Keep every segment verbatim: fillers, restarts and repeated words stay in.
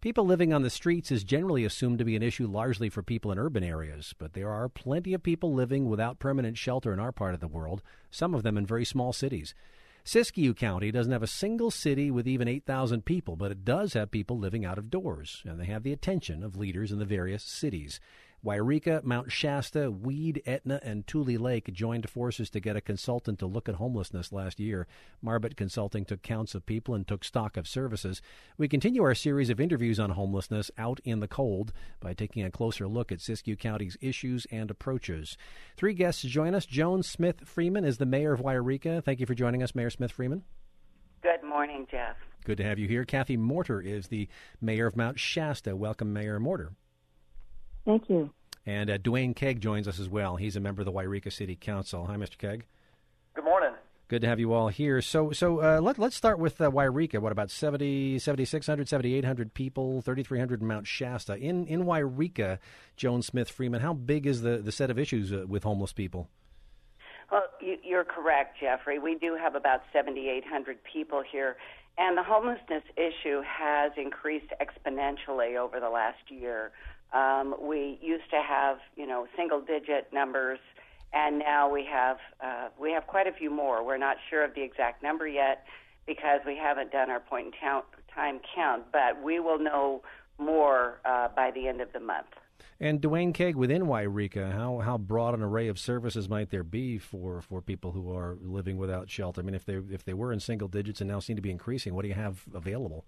People living on the streets is generally assumed to be an issue largely for people in urban areas, but there are plenty of people living without permanent shelter in our part of the world, some of them in very small cities. Siskiyou County doesn't have a single city with even eight thousand people, but it does have people living out of doors, and they have the attention of leaders in the various cities. Wairika, Mount Shasta, Weed, Etna, and Tule Lake joined forces to get a consultant to look at homelessness last year. Marbut Consulting took counts of people and took stock of services. We continue our series of interviews on homelessness out in the cold by taking a closer look at Siskiyou County's issues and approaches. Three guests join us. Joan Smith Freeman is the mayor of Wairika. Thank you for joining us, Mayor Smith Freeman. Good morning, Jeff. Good to have you here. Kathy Morter is the mayor of Mount Shasta. Welcome, Mayor Morter. Thank you. And uh, Dwayne Kegg joins us as well. He's a member of the Wairika City Council. Hi, Mister Kegg. Good morning. Good to have you all here. So so uh, let, let's start with uh, Wairika. What, about seventy, seventy-six hundred, seventy-eight hundred people, thirty-three hundred in Mount Shasta. In in Wairika, Joan Smith Freeman, how big is the, the set of issues uh, with homeless people? Well, you, you're correct, Jeffrey. We do have about seventy-eight hundred people here, and the homelessness issue has increased exponentially over the last year. Um, we used to have, you know, single-digit numbers, and now we have uh, we have quite a few more. We're not sure of the exact number yet because we haven't done our point in count, time count, but we will know more uh, by the end of the month. And Dwayne Kegg, within Wairika, how how broad an array of services might there be for, for people who are living without shelter? I mean, if they if they were in single digits and now seem to be increasing, what do you have available?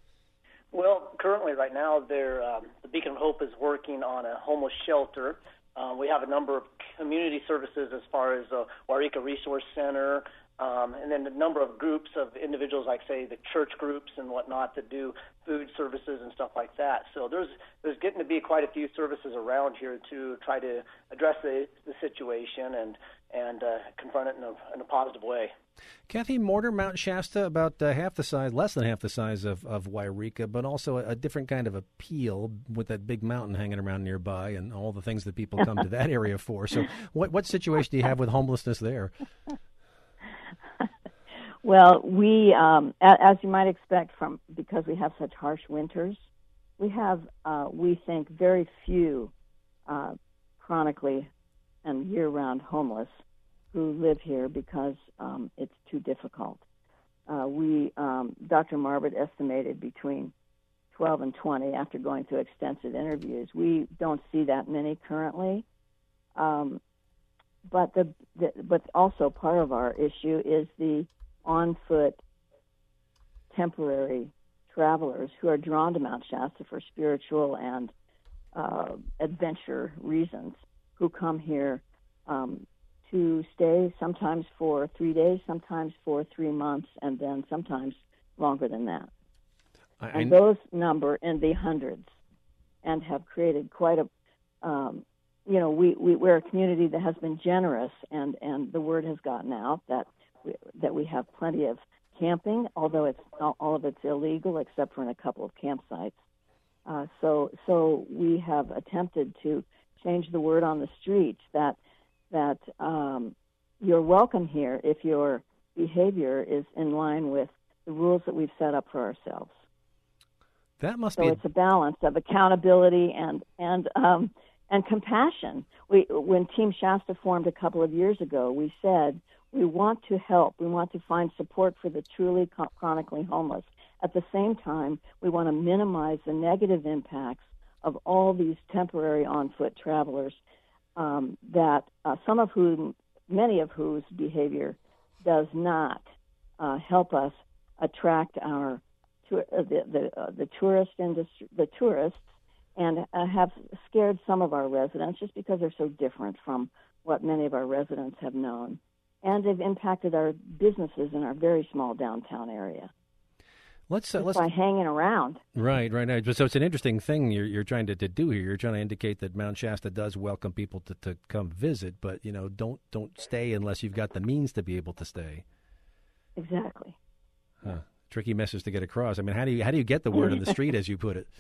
Well, currently, right now, there, um, the Beacon of Hope is working on a homeless shelter. Uh, we have a number of community services as far as the Wairika Resource Center, um, and then a number of groups of individuals, like, say, the church groups and whatnot, that do food services and stuff like that. So there's there's getting to be quite a few services around here to try to address the, the situation and and uh, confront it in a, in a positive way. Kathy Morter, Mount Shasta, about uh, half the size, less than half the size of, of Wairika, but also a, a different kind of appeal with that big mountain hanging around nearby and all the things that people come to that area for. So what, what situation do you have with homelessness there? Well, we, um, as you might expect from, because we have such harsh winters, we have, uh, we think, very few uh, chronically and year-round homeless who live here because um, it's too difficult. Uh, we, um, Doctor Marbut estimated between twelve and twenty after going through extensive interviews. We don't see that many currently, um, but the, the but also part of our issue is the on-foot temporary travelers who are drawn to Mount Shasta for spiritual and uh, adventure reasons, who come here um, to stay sometimes for three days, sometimes for three months, and then sometimes longer than that. I, and I... those number in the hundreds and have created quite a, um, you know, we, we, we're a community that has been generous, and, and the word has gotten out that we, that we have plenty of camping, although it's all of it's illegal except for in a couple of campsites. Uh, so, so we have attempted to change the word on the streets that that um, you're welcome here if your behavior is in line with the rules that we've set up for ourselves. That must so be. So it's a balance of accountability and and um, and compassion. We, when Team Shasta formed a couple of years ago, we said we want to help. We want to find support for the truly chronically homeless. At the same time, we want to minimize the negative impacts of all these temporary on-foot travelers. Um, that uh, some of whom, many of whose behavior does not uh, help us attract our tour, uh, the the, uh, the tourist industry, the tourists, and uh, have scared some of our residents just because they're so different from what many of our residents have known, and they've impacted our businesses in our very small downtown area. Let's uh, let's by hanging around. Right, right, right. So it's an interesting thing you're you're trying to, to do here. You're trying to indicate that Mount Shasta does welcome people to, to come visit, but you know, don't don't stay unless you've got the means to be able to stay. Exactly. Huh. Tricky message to get across. I mean, how do you how do you get the word on the street, as you put it?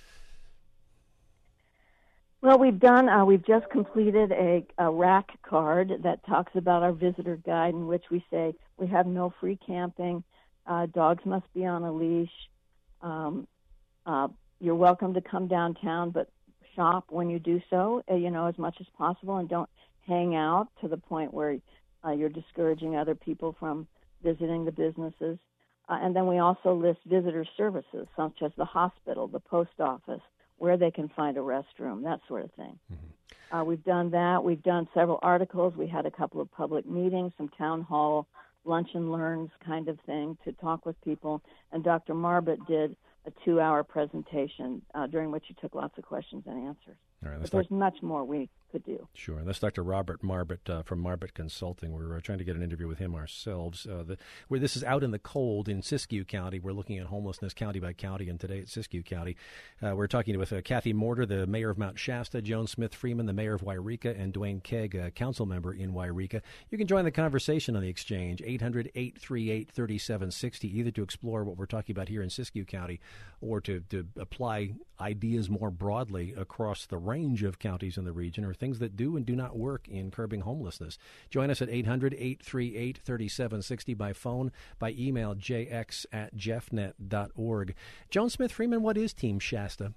Well, we've done. Uh, we've just completed a, a rack card that talks about our visitor guide, in which we say we have no free camping. Uh, dogs must be on a leash. Um, uh, you're welcome to come downtown, but shop when you do so, uh, you know, as much as possible, and don't hang out to the point where uh, you're discouraging other people from visiting the businesses. Uh, and then we also list visitor services, such as the hospital, the post office, where they can find a restroom, that sort of thing. Mm-hmm. Uh, we've done that. We've done several articles. We had a couple of public meetings, some town hall lunch and learns kind of thing to talk with people. And Doctor Marbut did a two-hour presentation uh, during which he took lots of questions and answers. All right, but there's talk- much more we could do. Sure. And that's Doctor Robert Marbut uh, from Marbut Consulting. We're uh, trying to get an interview with him ourselves. Uh, the, where this is out in the cold in Siskiyou County. We're looking at homelessness county by county, and today at Siskiyou County. Uh, we're talking with uh, Kathy Morter, the mayor of Mount Shasta, Joan Smith Freeman, the mayor of Yreka, and Dwayne Kegg, a council member in Yreka. You can join the conversation on the exchange, eight hundred, eight three eight, three seven six zero, either to explore what we're talking about here in Siskiyou County or to, to apply ideas more broadly across the range of counties in the region, or things that do and do not work in curbing homelessness. Join us at eight hundred, eight three eight, three seven six zero by phone, by email, j x at jeffnet dot org. Joan Smith Freeman, what is Team Shasta?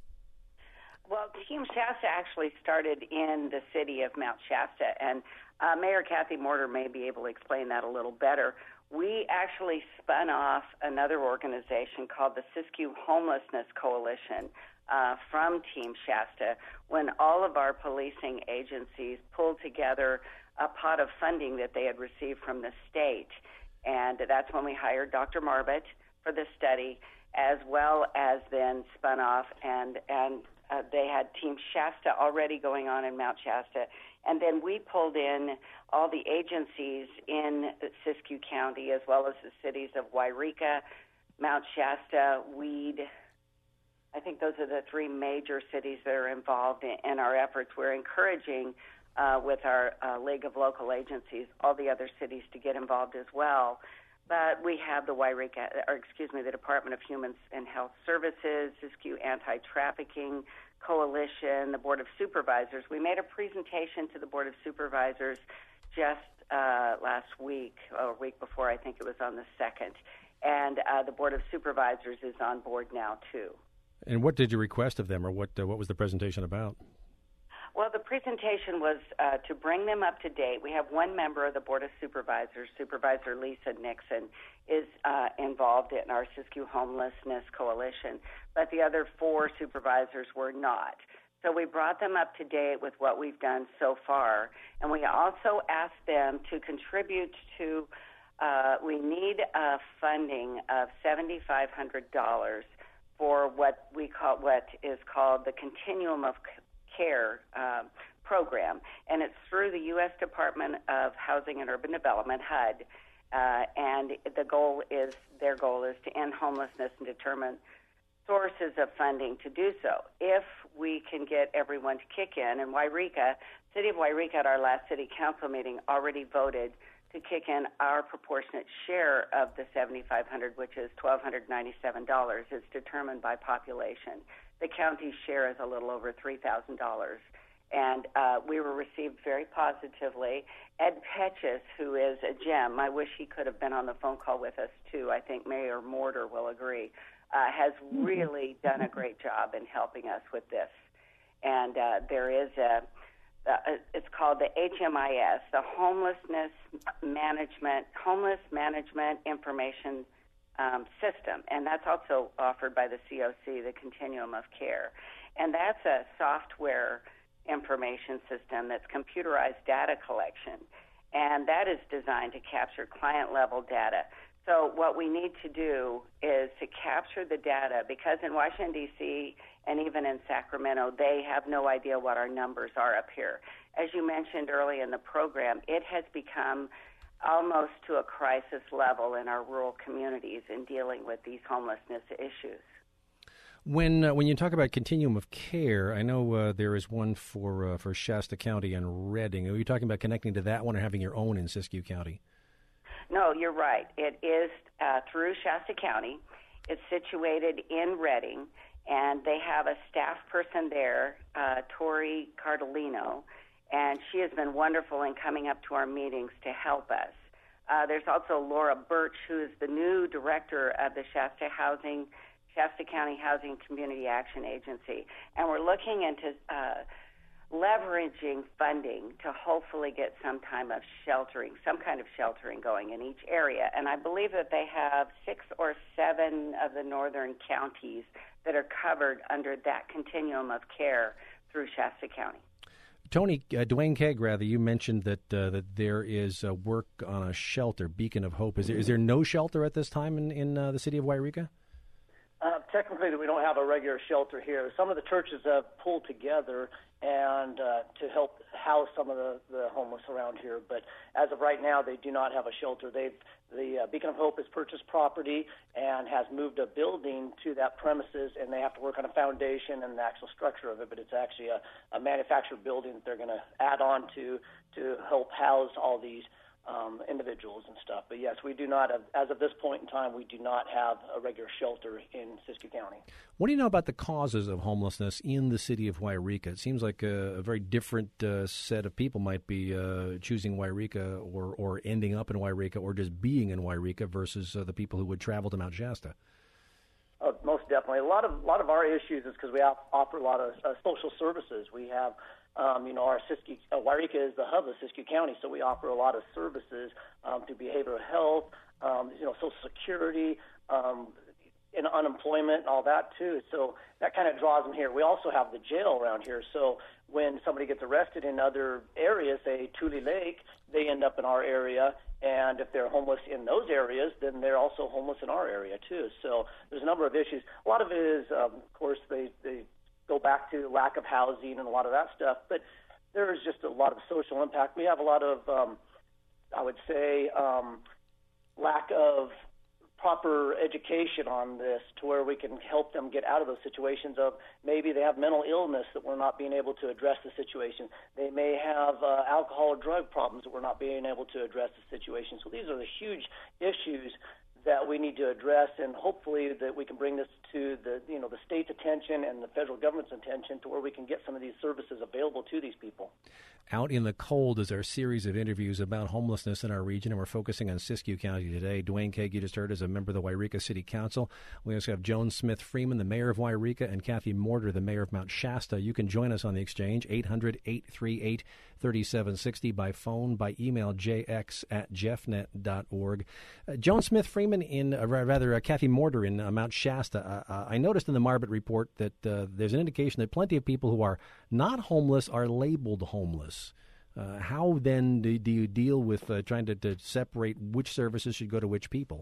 Well, Team Shasta actually started in the city of Mount Shasta, and uh, Mayor Kathy Morter may be able to explain that a little better. We actually spun off another organization called the Siskiyou Homelessness Coalition uh, from Team Shasta when all of our policing agencies pulled together a pot of funding that they had received from the state. And that's when we hired Doctor Marbut for the study, as well as then spun off, and, and uh, they had Team Shasta already going on in Mount Shasta. And then we pulled in all the agencies in Siskiyou County, as well as the cities of Yreka, Mount Shasta, Weed. I think those are the three major cities that are involved in, in our efforts. We're encouraging, uh, with our uh, League of Local Agencies, all the other cities to get involved as well. But we have the Yreka, or excuse me, the Department of Human and Health Services, Siskiyou Anti-Trafficking Coalition, the Board of Supervisors. We made a presentation to the Board of Supervisors just uh, last week, or a week before, I think it was on the second. And uh, the Board of Supervisors is on board now, too. And what did you request of them, or what uh, what was the presentation about? Well, the presentation was uh, to bring them up to date. We have one member of the Board of Supervisors, Supervisor Lisa Nixon, is uh, involved in our Siskiyou Homelessness Coalition, but the other four supervisors were not. So we brought them up to date with what we've done so far, and we also asked them to contribute to, uh, we need a funding of seven thousand five hundred dollars for what we call, what is called the Continuum of Care uh, program, and it's through the U S Department of Housing and Urban Development, H U D, uh, and the goal is, their goal is to end homelessness and determine sources of funding to do so. If we can get everyone to kick in, and Yreka, City of Yreka at our last City Council meeting already voted to kick in our proportionate share of the seven thousand five hundred dollars, which is one thousand two hundred ninety-seven dollars. It's determined by population. The county's share is a little over three thousand dollars. And uh, we were received very positively. Ed Petches, who is a gem, I wish he could have been on the phone call with us, too. I think Mayor Morter will agree, uh, has really done a great job in helping us with this. And uh, there is a, uh, it's called the H M I S, the Homelessness Management, Homeless Management Information Um, system, and that's also offered by the C O C, the Continuum of Care. And that's a software information system that's computerized data collection, and that is designed to capture client-level data. So what we need to do is to capture the data, because in Washington, D C, and even in Sacramento, they have no idea what our numbers are up here. As you mentioned early in the program, it has become almost to a crisis level in our rural communities in dealing with these homelessness issues. When uh, when you talk about continuum of care, I know uh, there is one for uh, for Shasta County and Redding. Are you talking about connecting to that one or having your own in Siskiyou County? No, you're right. It is uh, through Shasta County. It's situated in Redding, and they have a staff person there, uh, Tori Cardellino, and she has been wonderful in coming up to our meetings to help us. Uh, there's also Laura Birch, who is the new director of the Shasta Housing, Shasta County Housing Community Action Agency, and we're looking into uh, leveraging funding to hopefully get some time of sheltering, some kind of sheltering going in each area. And I believe that they have six or seven of the northern counties that are covered under that continuum of care through Shasta County. Tony, uh, Dwayne Kegg, rather, you mentioned that uh, that there is uh, work on a shelter, Beacon of Hope. Is there, is there no shelter at this time in, in uh, the city of Wairika? Uh, technically, we don't have a regular shelter here. Some of the churches have pulled together and uh, to help house some of the, the homeless around here. But as of right now, they do not have a shelter. They've the uh, Beacon of Hope has purchased property and has moved a building to that premises, and they have to work on a foundation and the actual structure of it. But it's actually a, a manufactured building that they're going to add on to to help house all these Um, individuals and stuff. But yes, we do not have, as of this point in time, we do not have a regular shelter in Siskiyou County. What do you know about the causes of homelessness in the city of Wairika? It seems like a, a very different uh, set of people might be uh, choosing Wairika or, or ending up in Wairika or just being in Wairika versus uh, the people who would travel to Mount Shasta. Uh, most definitely. A lot of a lot of our issues is because we op- offer a lot of uh, social services. We have Um, you know, our Siskiyou, uh, Wairika is the hub of Siskiyou County, so we offer a lot of services um, to behavioral health, um, you know, Social Security, um, and unemployment and all that too. So that kind of draws them here. We also have the jail around here. So when somebody gets arrested in other areas, say Tule Lake, they end up in our area. And if they're homeless in those areas, then they're also homeless in our area too. So there's a number of issues. A lot of it is, um, of course, they, they go back to lack of housing and a lot of that stuff. But there is just a lot of social impact. We have a lot of, um, I would say, um, lack of proper education on this to where we can help them get out of those situations of maybe they have mental illness that we're not being able to address the situation. They may have uh, alcohol or drug problems that we're not being able to address the situation. So these are the huge issues that we need to address, and hopefully that we can bring this to the, you know, the state's attention and the federal government's attention to where we can get some of these services available to these people. Out in the Cold is our series of interviews about homelessness in our region, and we're focusing on Siskiyou County today. Dwayne Kegg, you just heard, is a member of the Wairika City Council. We also have Joan Smith Freeman, the mayor of Wairika, and Kathy Morter, the mayor of Mount Shasta. You can join us on the exchange, eight hundred, eight three eight, three seven six zero, by phone, by email, j x at jeffnet dot org. Uh, Joan Smith Freeman, in uh, rather uh, Kathy Morter in uh, Mount Shasta. Uh, uh, I noticed in the Marbut report that uh, there's an indication that plenty of people who are not homeless are labeled homeless. Uh, how then do, do you deal with uh, trying to, to separate which services should go to which people?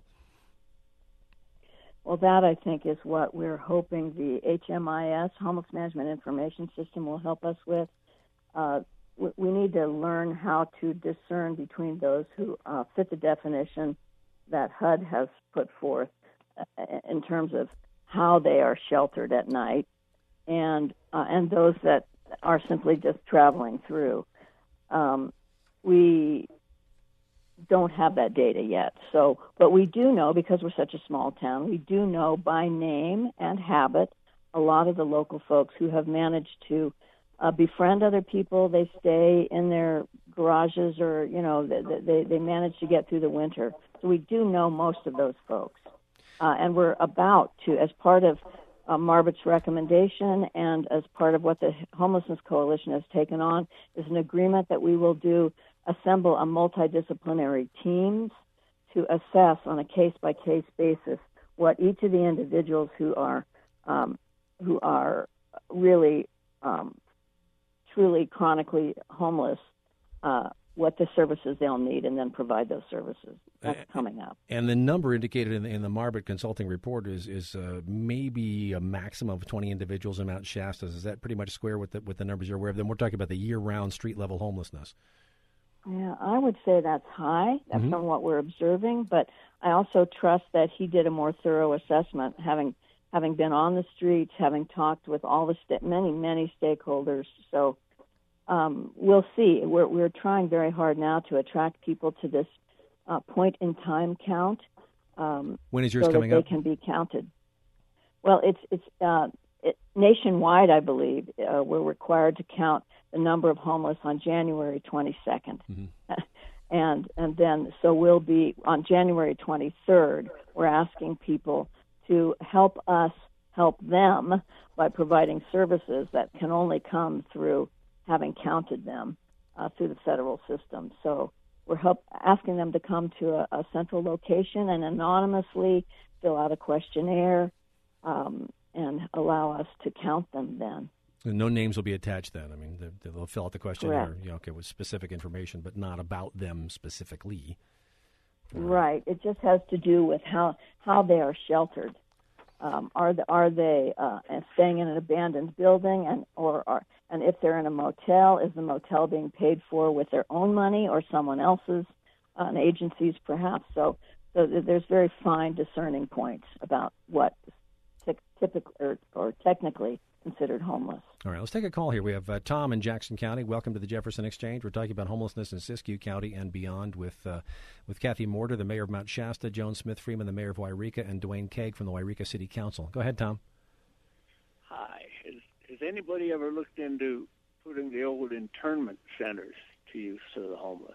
Well, that, I think, is what we're hoping the H M I S, Homeless Management Information System, will help us with. Uh, we, we need to learn how to discern between those who uh, fit the definition that H U D has put forth uh, in terms of how they are sheltered at night, and uh, and those that are simply just traveling through. Um, we don't have that data yet. So, but we do know, because we're such a small town, we do know by name and habit a lot of the local folks who have managed to uh, befriend other people. They stay in their garages, or, you know, they, they, they manage to get through the winter. So we do know most of those folks. Uh, and we're about to, as part of Uh, Marbut's recommendation and as part of what the Homelessness Coalition has taken on, is an agreement that we will do, assemble a multidisciplinary teams to assess on a case-by-case basis what each of the individuals who are um, who are really um, truly chronically homeless, uh, what the services they'll need, and then provide those services. That's coming up. And the number indicated in the, in the Marbut Consulting Report is is uh, maybe a maximum of twenty individuals in Mount Shasta. Is that pretty much square with the, with the numbers you're aware of? Then we're talking about the year-round street-level homelessness. Yeah, I would say that's high. That's mm-hmm. from what we're observing. But I also trust that he did a more thorough assessment, having having been on the streets, having talked with all the sta- many, many stakeholders. So um, we'll see. We're we're trying very hard now to attract people to this uh, point-in-time count. Um, when is yours so coming that up? They can be counted. Well, it's it's uh, it, nationwide, I believe. Uh, we're required to count the number of homeless on January twenty-second. Mm-hmm. and and then, so we'll be, on January twenty-third, we're asking people to help us help them by providing services that can only come through having counted them uh, through the federal system. So we're help, asking them to come to a, a central location and anonymously fill out a questionnaire um, and allow us to count them then. And no names will be attached then. I mean, they, they'll fill out the questionnaire, Correct. you know, okay, with specific information, but not about them specifically. Right. It just has to do with how, how they are sheltered. Um, are the, are they uh, staying in an abandoned building, and or are, and if they're in a motel, is the motel being paid for with their own money or someone else's, uh, an agency's perhaps? So, so there's very fine discerning points about what is typical or, or technically considered homeless. All right, let's take a call here. We have uh, Tom in Jackson County. Welcome to the Jefferson Exchange. We're talking about homelessness in Siskiyou County and beyond with uh, with Kathy Morter, the mayor of Mount Shasta, Joan Smith Freeman, the mayor of Wairika, and Dwayne Keag from the Wairika City Council. Go ahead, Tom. Hi. Has, has anybody ever looked into putting the old internment centers to use for the homeless?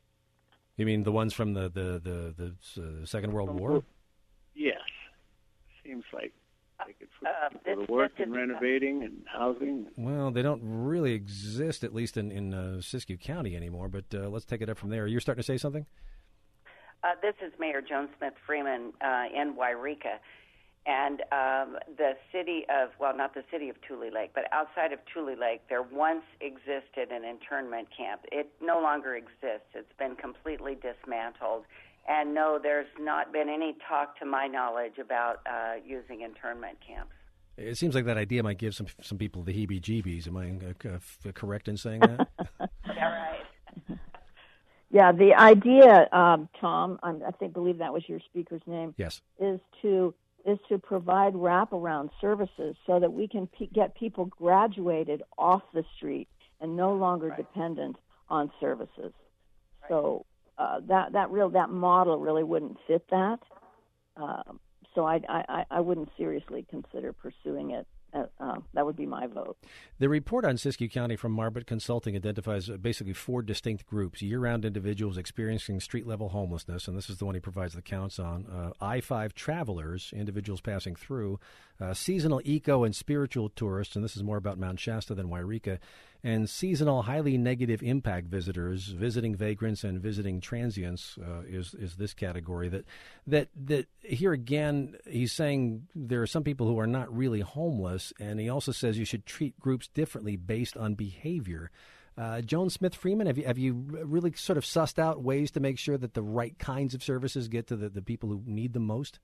You mean the ones from the, the, the, the uh, Second World War? Yes. Seems like they could put Uh, people this- to work this in is- renovating and housing. Well, they don't really exist, at least in, in uh, Siskiyou County anymore, but uh, let's take it up from there. You're starting to say something? Uh, this is Mayor Joan Smith Freeman uh, in Wairika. And um, the city of, well, not the city of Tule Lake, but outside of Tule Lake, there once existed an internment camp. It no longer exists. It's been completely dismantled. And no, there's not been any talk, to my knowledge, about uh, using internment camps. It seems like that idea might give some some people the heebie-jeebies. Am I uh, uh, correct in saying that? Is that right? Yeah, the idea, um, Tom, I'm, I think believe that was your speaker's name. Yes. Is to is to provide wraparound services so that we can pe- get people graduated off the street and no longer Right. dependent on services. Right. So uh, that that real that model really wouldn't fit that. Um, so I, I I wouldn't seriously consider pursuing it. Uh, uh, that would be my vote. The report on Siskiyou County from Marbut Consulting identifies basically four distinct groups: year-round individuals experiencing street-level homelessness, and this is the one he provides the counts on, uh, I five travelers, individuals passing through, uh, seasonal eco and spiritual tourists, and this is more about Mount Shasta than Wairika, and seasonal highly negative impact visitors, visiting vagrants and visiting transients uh, is is this category. That that that here again, he's saying there are some people who are not really homeless, and he also says you should treat groups differently based on behavior. Uh, Joan Smith Freeman, have you have you really sort of sussed out ways to make sure that the right kinds of services get to the, the people who need them most?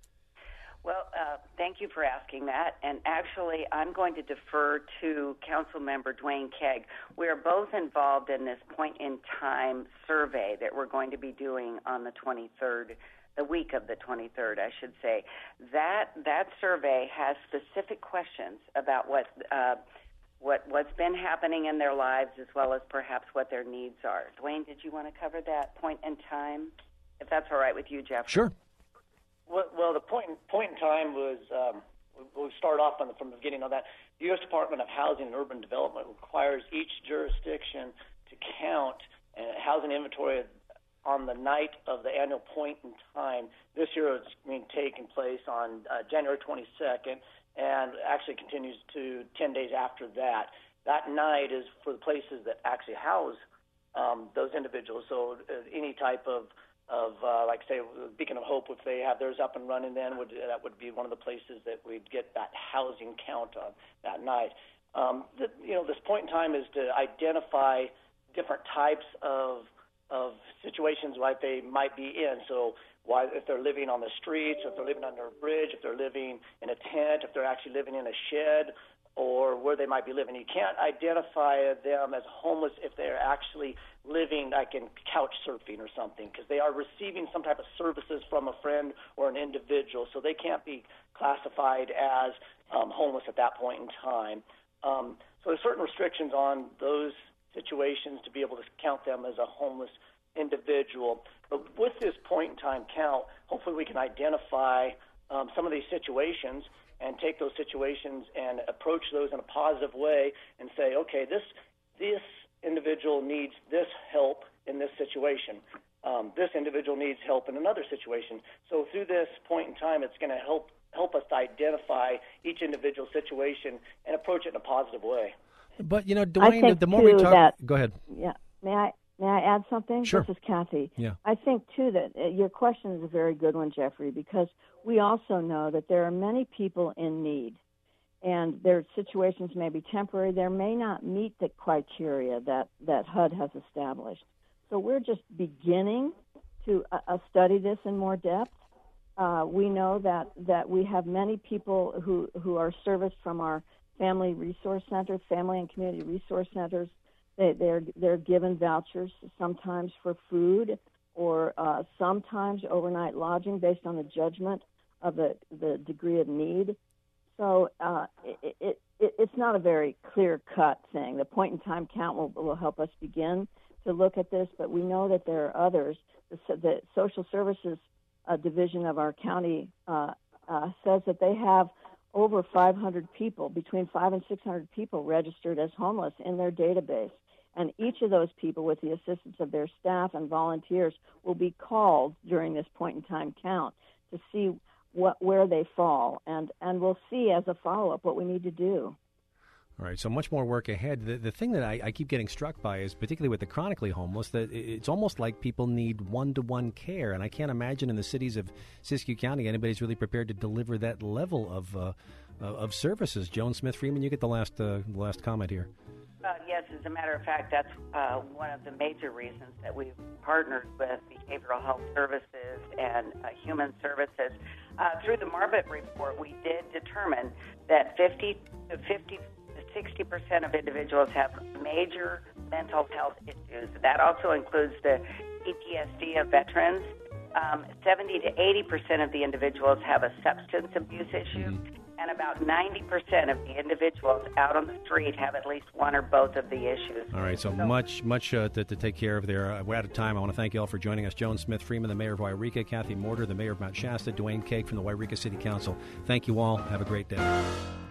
Well, uh, thank you for asking that. And actually, I'm going to defer to Council Member Dwayne Keag. We're both involved in this point-in-time survey that we're going to be doing on the twenty-third, the week of the twenty-third, I should say. That that survey has specific questions about what uh, what what's been happening in their lives, as well as perhaps what their needs are. Dwayne, did you want to cover that point in time, if that's all right with you, Jeff? Sure. Well, well, the point in, point in time was, um, we'll start off on the, from the beginning of that. The U S Department of Housing and Urban Development requires each jurisdiction to count a housing inventory on the night of the annual point in time. This year it's being taken place on uh, January twenty-second and actually continues to ten days after that. That night is for the places that actually house um, those individuals. So uh, any type of of, uh, like, say, Beacon of Hope, if they have theirs up and running then, would that would be one of the places that we'd get that housing count on that night. Um, the, you know, this point in time is to identify different types of of situations like they might be in. So why, if they're living on the streets, if they're living under a bridge, if they're living in a tent, if they're actually living in a shed, or where they might be living. You can't identify them as homeless if they're actually living like in couch surfing or something, because they are receiving some type of services from a friend or an individual, so they can't be classified as um, homeless at that point in time. Um, so there's certain restrictions on those situations to be able to count them as a homeless individual. But with this point in time count, hopefully we can identify um, some of these situations and take those situations and approach those in a positive way and say, okay, this this individual needs this help in this situation. Um, this individual needs help in another situation. So through this point in time, it's going to help help us to identify each individual situation and approach it in a positive way. But, you know, I Dwayne, think the more too we talk... that, Go ahead. Yeah. May I may I add something? Sure. This is Kathy. Yeah. I think, too, that uh, your question is a very good one, Jeffrey, because we also know that there are many people in need, and their situations may be temporary. They may not meet the criteria that, that H U D has established. So we're just beginning to uh, study this in more depth. Uh, we know that, that we have many people who, who are serviced from our family resource centers, family and community resource centers. They, they're, they're given vouchers sometimes for food or uh, sometimes overnight lodging based on the judgment of the, the degree of need. So uh, it, it, it, it's not a very clear-cut thing. The point-in-time count will, will help us begin to look at this, but we know that there are others. The, the social services uh, division of our county uh, uh, says that they have over five hundred people, between five and six hundred people registered as homeless in their database. And each of those people, with the assistance of their staff and volunteers, will be called during this point-in-time count to see what where they fall, and, and we'll see as a follow-up what we need to do. All right, so much more work ahead. The, the thing that I, I keep getting struck by is, particularly with the chronically homeless, that it's almost like people need one-to-one care, and I can't imagine in the cities of Siskiyou County anybody's really prepared to deliver that level of uh, of services. Joan Smith Freeman, you get the last uh, the last comment here. Uh, yes, as a matter of fact, that's uh, one of the major reasons that we've partnered with Behavioral Health Services and uh, Human Services. Uh, through the Marbut report, we did determine that fifty to fifty sixty percent of individuals have major mental health issues. That also includes the P T S D of veterans. Um, seventy to eighty percent of the individuals have a substance abuse issue, mm-hmm. and about ninety percent of the individuals out on the street have at least one or both of the issues. All right, so, so much much uh, to, to take care of there. Uh, we're out of time. I want to thank you all for joining us. Joan Smith Freeman, the mayor of Wairika, Kathy Morter, the mayor of Mount Shasta, Dwayne Cake from the Wairika City Council. Thank you all. Have a great day.